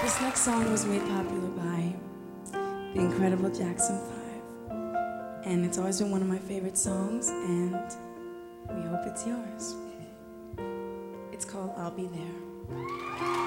This next song was made popular by the incredible Jackson 5. And it's always been one of my favorite songs, and we hope it's yours. It's called I'll Be There.